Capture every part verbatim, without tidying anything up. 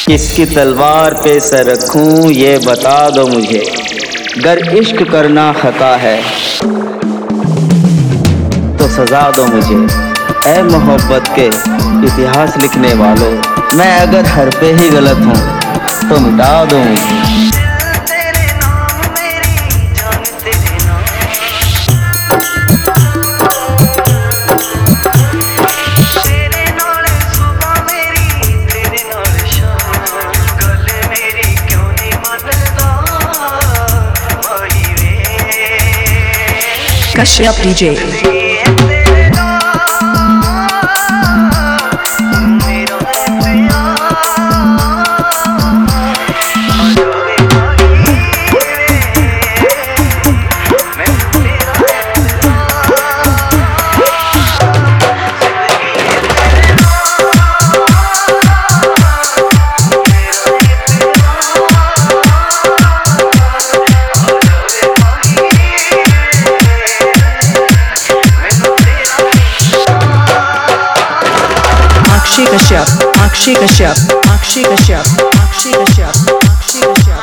किसकी तलवार पे सर रखूं ये बता दो मुझे। गर इश्क करना खता है तो सजा दो मुझे। ऐ मोहब्बत के इतिहास लिखने वालों, मैं अगर हर पे ही गलत हूँ तो मिटा दो मुझे। Kashyap D J. Kashyap, Akshi Kashyap, Akshi Kashyap, Akshi Kashyap, Akshi Kashyap,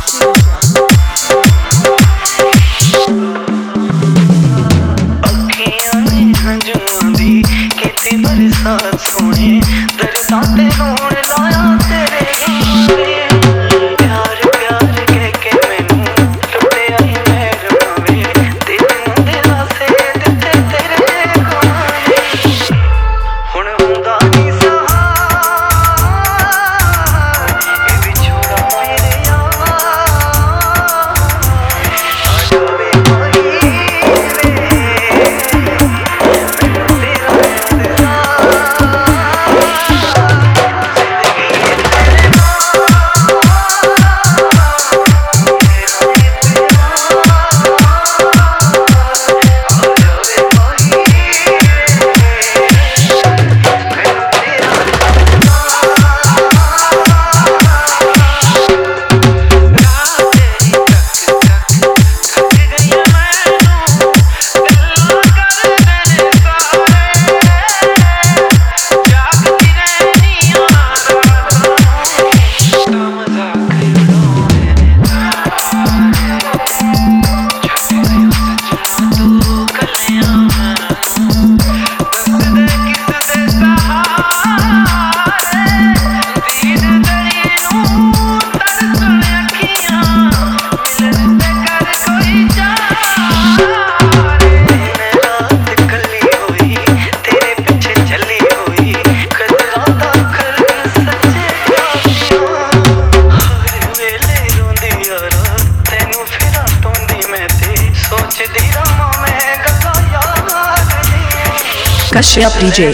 अखियां में हंजुआं दी कहते बरसात सोने दरसाते होण लाया तेरे गाने। प्यार प्यार कह के मैनू लुटे आई मैं रवावे तेरे मुंडे वासे दिते तेरे गाने। हुण हुंदा नहीं Kashyap D J.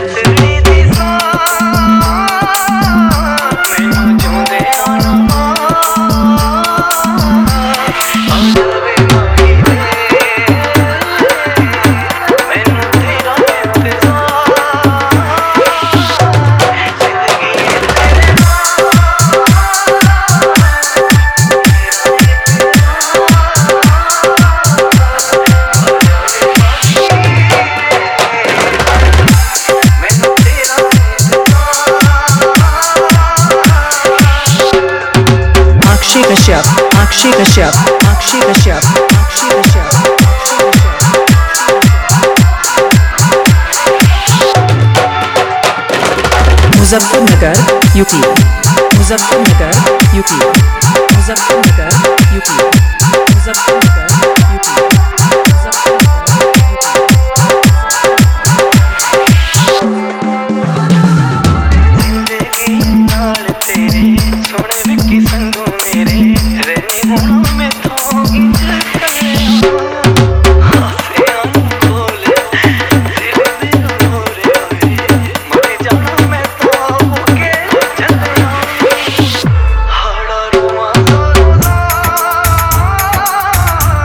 Akshi Kashyap, Akshi Kashyap, Akshi Kashyap, Akshi Kashyap, Muzaffarnagar, U P. Muzaffarnagar, U P. Muzaffarnagar, U P. Muzaffarnagar, U P. Hada Roma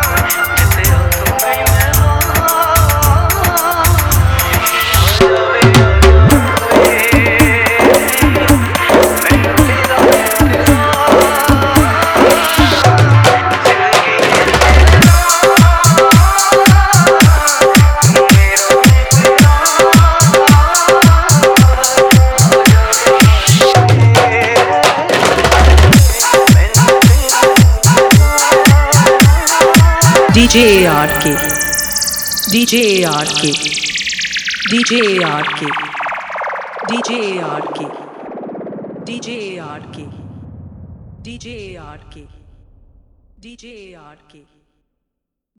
D J A R K D J A R K D J A R K D J A R K D J A R K D J A R K D J A R K